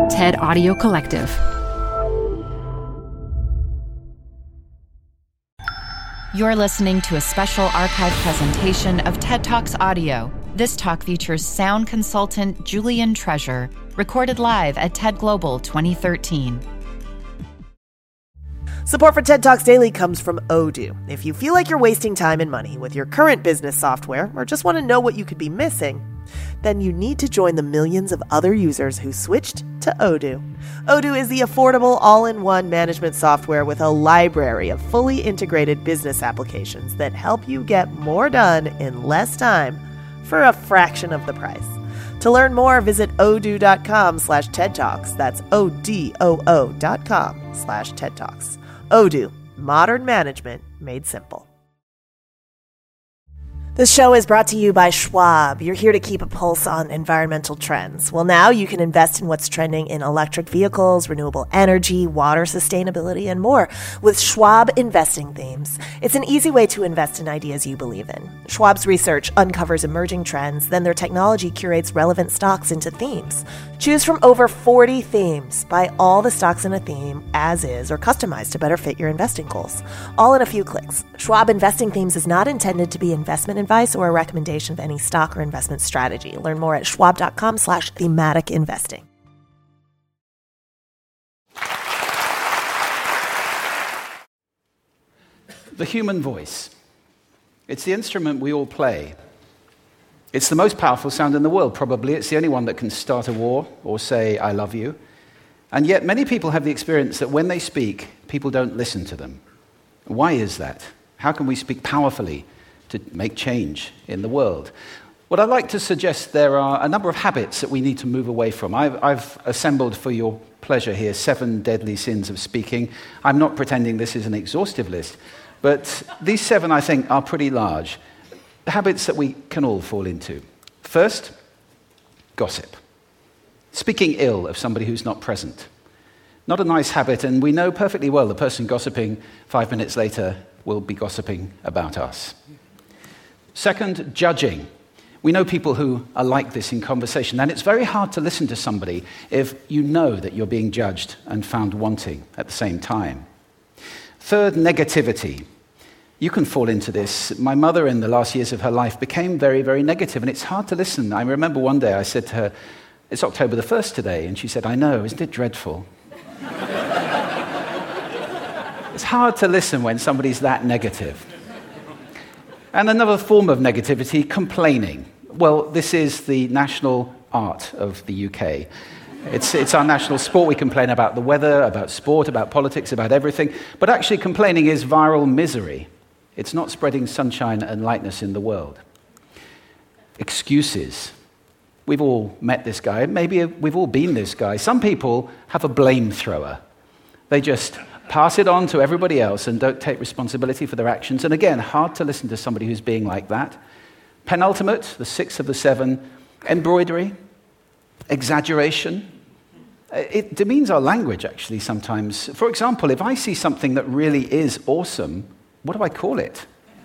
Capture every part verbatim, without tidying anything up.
TED Audio Collective. You're listening to a special archive presentation of TED Talks Audio. This talk features sound consultant Julian Treasure, recorded live at TED Global twenty thirteen. Support for TED Talks Daily comes from Odoo. If you feel like you're wasting time and money with your current business software, or just want to know what you could be missing, then you need to join the millions of other users who switched to Odoo. Odoo is the affordable all-in-one management software with a library of fully integrated business applications that help you get more done in less time for a fraction of the price. To learn more, visit odoo.com slash TED Talks. That's O-D-O-O dot com slash TED Talks. Odoo, modern management made simple. This show is brought to you by Schwab. You're here to keep a pulse on environmental trends. Well, now you can invest in what's trending in electric vehicles, renewable energy, water sustainability, and more with Schwab Investing Themes. It's an easy way to invest in ideas you believe in. Schwab's research uncovers emerging trends, then their technology curates relevant stocks into themes. Choose from over forty themes. Buy all the stocks in a theme as is or customized to better fit your investing goals. All in a few clicks. Schwab Investing Themes is not intended to be investment advice or a recommendation of any stock or investment strategy. Learn more at schwab.com slash thematic investing. The human voice. It's the instrument we all play. It's the most powerful sound in the world, probably. It's the only one that can start a war or say, I love you. And yet many people have the experience that when they speak, people don't listen to them. Why is that? How can we speak powerfully to make change in the world? What I'd like to suggest, there are a number of habits that we need to move away from. I've, I've assembled for your pleasure here seven deadly sins of speaking. I'm not pretending this is an exhaustive list, but these seven, I think, are pretty large. Habits that we can all fall into. First, gossip. Speaking ill of somebody who's not present. Not a nice habit, and we know perfectly well the person gossiping five minutes later will be gossiping about us. Second, judging. We know people who are like this in conversation, and it's very hard to listen to somebody if you know that you're being judged and found wanting at the same time. Third, negativity. You can fall into this. My mother, in the last years of her life, became very, very negative, and it's hard to listen. I remember one day I said to her, it's October the first today, and she said, I know, isn't it dreadful? It's hard to listen when somebody's that negative. And another form of negativity, complaining. Well, this is the national art of the U K. It's, it's our national sport. We complain about the weather, about sport, about politics, about everything. But actually, complaining is viral misery. It's not spreading sunshine and lightness in the world. Excuses. We've all met this guy. Maybe we've all been this guy. Some people have a blame thrower. They just pass it on to everybody else and don't take responsibility for their actions. And again, hard to listen to somebody who's being like that. Penultimate, the sixth of the seven, embroidery, exaggeration. It demeans our language, actually, sometimes. For example, if I see something that really is awesome, what do I call it?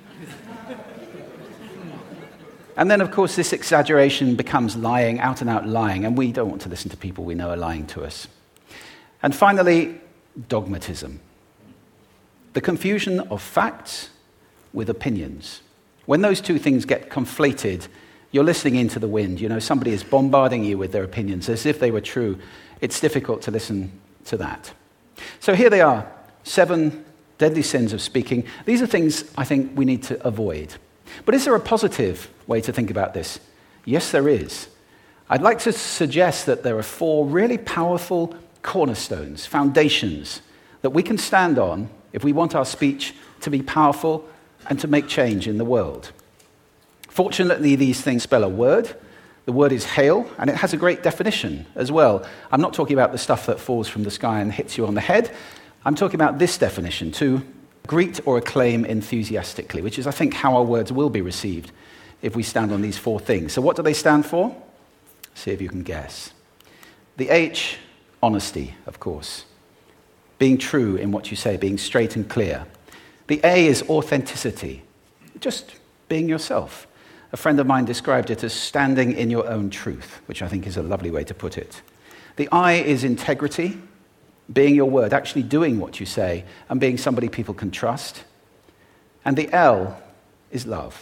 And then, of course, this exaggeration becomes lying, out-and-out lying, and we don't want to listen to people we know are lying to us. And finally, dogmatism. The confusion of facts with opinions. When those two things get conflated, you're listening into the wind. You know, somebody is bombarding you with their opinions as if they were true. It's difficult to listen to that. So here they are, seven deadly sins of speaking. These are things I think we need to avoid. But is there a positive way to think about this? Yes, there is. I'd like to suggest that there are four really powerful cornerstones, foundations, that we can stand on if we want our speech to be powerful and to make change in the world. Fortunately, these things spell a word. The word is hail, and it has a great definition as well. I'm not talking about the stuff that falls from the sky and hits you on the head. I'm talking about this definition, to greet or acclaim enthusiastically, which is, I think, how our words will be received if we stand on these four things. So what do they stand for? See if you can guess. The H, honesty, of course. Being true in what you say, being straight and clear. The A is authenticity, just being yourself. A friend of mine described it as standing in your own truth, which I think is a lovely way to put it. The I is integrity, being your word, actually doing what you say, and being somebody people can trust. And the L is love.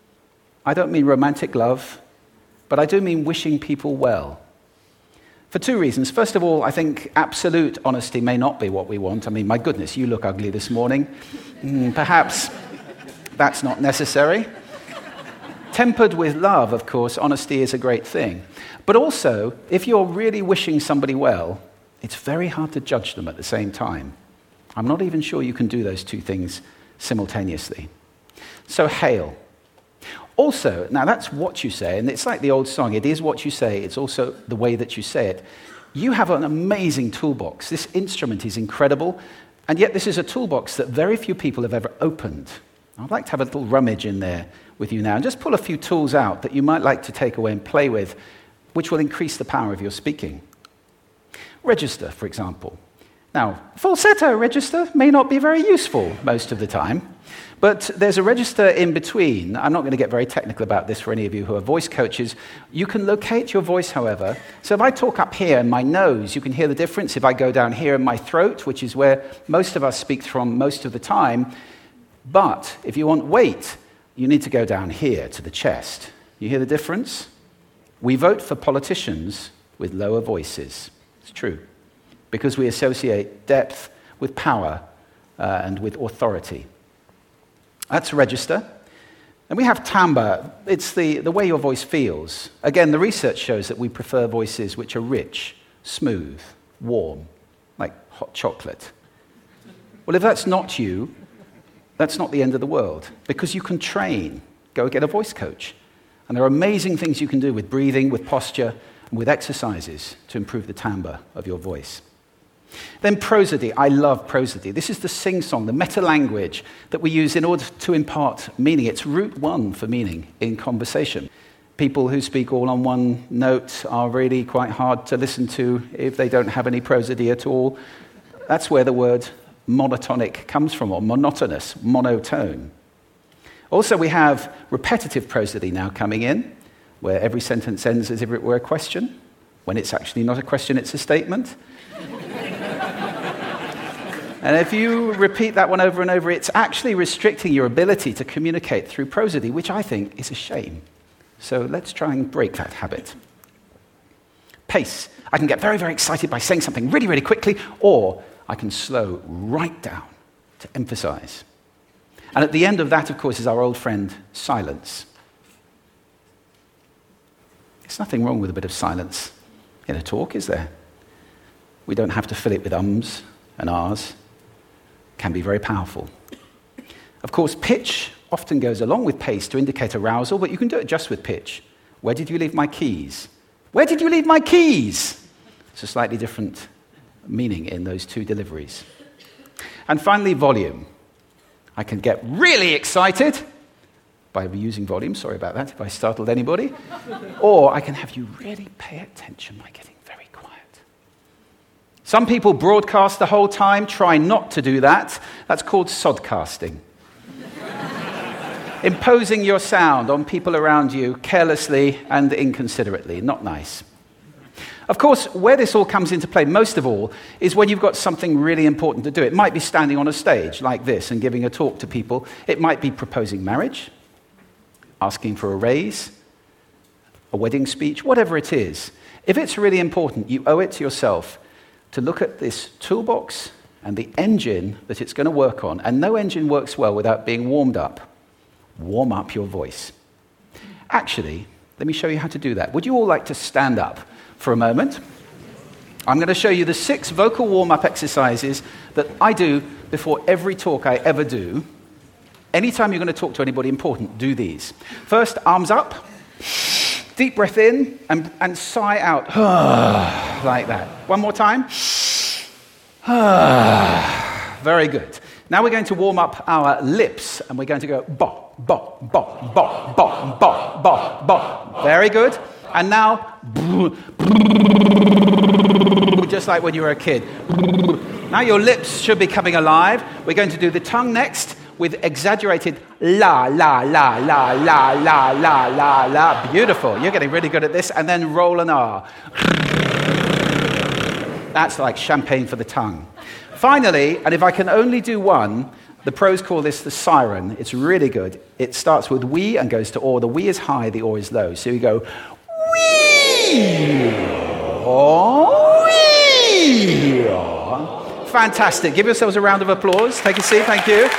I don't mean romantic love, but I do mean wishing people well. For two reasons. First of all, I think absolute honesty may not be what we want. I mean, my goodness, you look ugly this morning. Mm, perhaps that's not necessary. Tempered with love, of course, honesty is a great thing. But also, if you're really wishing somebody well, it's very hard to judge them at the same time. I'm not even sure you can do those two things simultaneously. So, hail. Also, now that's what you say, and it's like the old song, it is what you say, it's also the way that you say it. You have an amazing toolbox. This instrument is incredible, and yet this is a toolbox that very few people have ever opened. I'd like to have a little rummage in there with you now, and just pull a few tools out that you might like to take away and play with, which will increase the power of your speaking. Register, for example. Now, falsetto register may not be very useful most of the time, but there's a register in between. I'm not going to get very technical about this for any of you who are voice coaches. You can locate your voice, however. So if I talk up here in my nose, you can hear the difference. If I go down here in my throat, which is where most of us speak from most of the time, but if you want weight, you need to go down here to the chest. You hear the difference? We vote for politicians with lower voices. It's true, because we associate depth with power uh, and with authority. That's register. And we have timbre. It's the, the way your voice feels. Again, the research shows that we prefer voices which are rich, smooth, warm, like hot chocolate. Well, if that's not you, that's not the end of the world, because you can train. Go get a voice coach. And there are amazing things you can do with breathing, with posture, and with exercises to improve the timbre of your voice. Then prosody. I love prosody. This is the sing-song, the meta-language that we use in order to impart meaning. It's route one for meaning in conversation. People who speak all on one note are really quite hard to listen to if they don't have any prosody at all. That's where the word monotonic comes from, or monotonous, monotone. Also, we have repetitive prosody now coming in, where every sentence ends as if it were a question. When it's actually not a question, it's a statement. And if you repeat that one over and over, it's actually restricting your ability to communicate through prosody, which I think is a shame. So let's try and break that habit. Pace. I can get very, very excited by saying something really, really quickly, or I can slow right down to emphasize. And at the end of that, of course, is our old friend, silence. There's nothing wrong with a bit of silence in a talk, is there? We don't have to fill it with ums and ahs. It can be very powerful. Of course, pitch often goes along with pace to indicate arousal, but you can do it just with pitch. Where did you leave my keys? Where did you leave my keys? It's a slightly different meaning in those two deliveries. And finally, volume. I can get really excited by using volume. Sorry about that if I startled anybody. Or I can have you really pay attention by getting very quiet. Some people broadcast the whole time. Try not to do that. That's called sodcasting. Imposing your sound on people around you carelessly and inconsiderately. Not nice. Of course, where this all comes into play most of all is when you've got something really important to do. It might be standing on a stage like this and giving a talk to people. It might be proposing marriage, asking for a raise, a wedding speech, whatever it is. If it's really important, you owe it to yourself to look at this toolbox and the engine that it's going to work on. And no engine works well without being warmed up. Warm up your voice. Actually, let me show you how to do that. Would you all like to stand up for a moment? I'm going to show you the six vocal warm-up exercises that I do before every talk I ever do. Anytime you're going to talk to anybody important, do these. First, arms up, deep breath in, and, and sigh out, like that. One more time. Very good. Now we're going to warm up our lips, and we're going to go bop, bop, bop, bop, bop, bop, bop, bop. Very good. And now, just like when you were a kid. Now your lips should be coming alive. We're going to do the tongue next with exaggerated la, la, la, la, la, la, la, la, la. Beautiful. You're getting really good at this. And then roll an R. That's like champagne for the tongue. Finally, and if I can only do one, the pros call this the siren. It's really good. It starts with we and goes to or. The we is high, the or is low. So you go, wee, oh, wee. Fantastic. Give yourselves a round of applause. Take a seat. Thank you.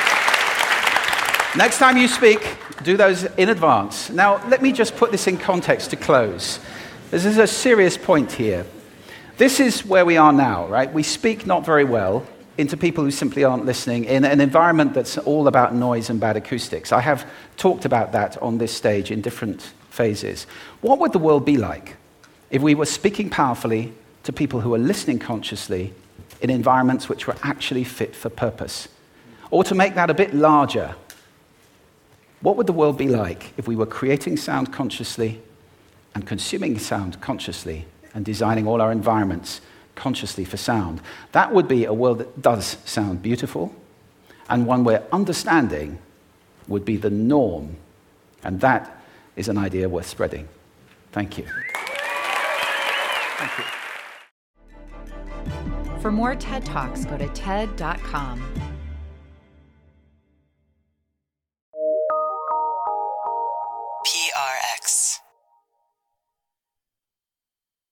Next time you speak, do those in advance. Now, let me just put this in context to close. This is a serious point here. This is where we are now, right? We speak not very well into people who simply aren't listening in an environment that's all about noise and bad acoustics. I have talked about that on this stage in different phases. What would the world be like if we were speaking powerfully to people who are listening consciously in environments which were actually fit for purpose? Or to make that a bit larger, what would the world be like if we were creating sound consciously and consuming sound consciously and designing all our environments consciously for sound? That would be a world that does sound beautiful, and one where understanding would be the norm. And that is an idea worth spreading. Thank you. Thank you. For more TED Talks, go to T E D dot com.